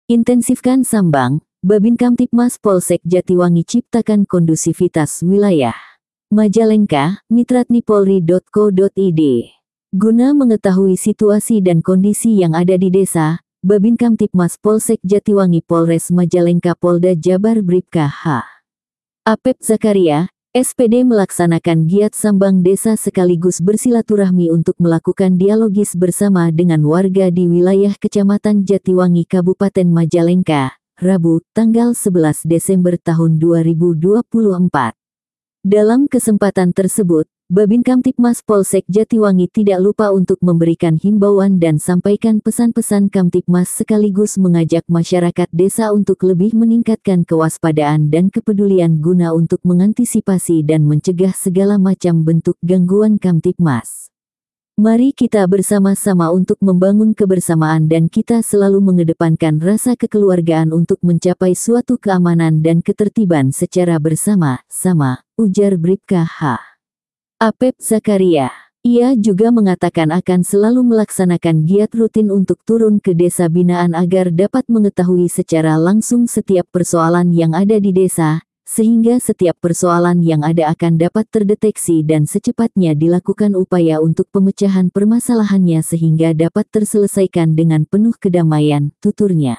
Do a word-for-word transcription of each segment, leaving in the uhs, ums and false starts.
Intensifkan sambang, Babin Kamtibmas Polsek Jatiwangi ciptakan kondusivitas wilayah. Majalengka, mitratnipolri titik co titik id. Guna mengetahui situasi dan kondisi yang ada di desa, Babin Kamtibmas Polsek Jatiwangi Polres Majalengka Polda Jabar Bribka H. Apep Zakaria, S P D melaksanakan giat sambang desa sekaligus bersilaturahmi untuk melakukan dialogis bersama dengan warga di wilayah Kecamatan Jatiwangi Kabupaten Majalengka, Rabu, tanggal sebelas Desember tahun dua ribu dua puluh empat. Dalam kesempatan tersebut, Babin Kamtibmas Polsek Jatiwangi tidak lupa untuk memberikan himbauan dan sampaikan pesan-pesan Kamtibmas sekaligus mengajak masyarakat desa untuk lebih meningkatkan kewaspadaan dan kepedulian guna untuk mengantisipasi dan mencegah segala macam bentuk gangguan Kamtibmas. Mari kita bersama-sama untuk membangun kebersamaan dan kita selalu mengedepankan rasa kekeluargaan untuk mencapai suatu keamanan dan ketertiban secara bersama-sama, ujar Bribka H. Apep Zakaria. Ia juga mengatakan akan selalu melaksanakan giat rutin untuk turun ke desa binaan agar dapat mengetahui secara langsung setiap persoalan yang ada di desa, sehingga setiap persoalan yang ada akan dapat terdeteksi dan secepatnya dilakukan upaya untuk pemecahan permasalahannya sehingga dapat terselesaikan dengan penuh kedamaian, tuturnya.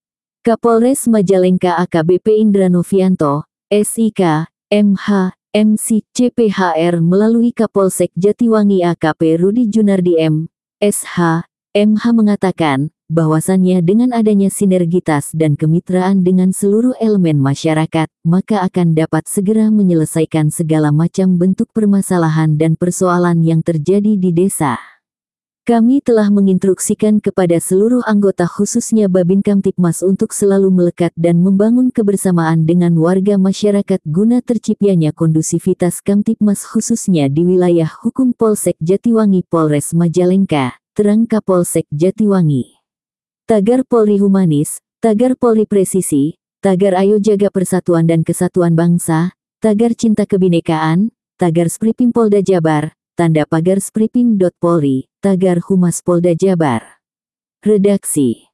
Kapolres Majalengka A K B P Indra Novianto, S I K, M H, M C, C P H R melalui Kapolsek Jatiwangi A K P Rudi Junardi M S H, M H mengatakan, bahwasannya dengan adanya sinergitas dan kemitraan dengan seluruh elemen masyarakat, maka akan dapat segera menyelesaikan segala macam bentuk permasalahan dan persoalan yang terjadi di desa. Kami telah menginstruksikan kepada seluruh anggota khususnya Babin Kamtibmas untuk selalu melekat dan membangun kebersamaan dengan warga masyarakat guna terciptanya kondusivitas Kamtibmas khususnya di wilayah hukum Polsek Jatiwangi Polres Majalengka, terang Kapolsek Jatiwangi. Tagar Polri Humanis, tagar Polri Presisi, tagar Ayo Jaga Persatuan dan Kesatuan Bangsa, tagar Cinta Kebinekaan, tagar Spripim Polda Jabar, tanda pagar spripim dot polri, tagar Humas Polda Jabar. Redaksi.